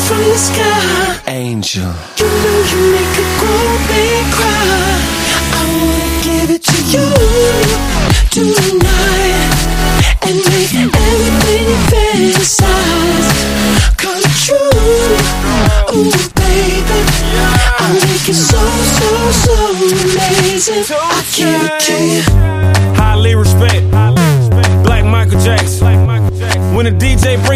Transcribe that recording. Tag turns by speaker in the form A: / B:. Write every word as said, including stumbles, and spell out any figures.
A: from the sky.
B: Angel,
A: You know you make a grown man cry. I wanna give it to you tonight and make everything you fantasize come true. Ooh, baby, I'll make it so, so, so amazing. I give it to you.
C: Highly respect, Black Michael Jackson. When the D J brings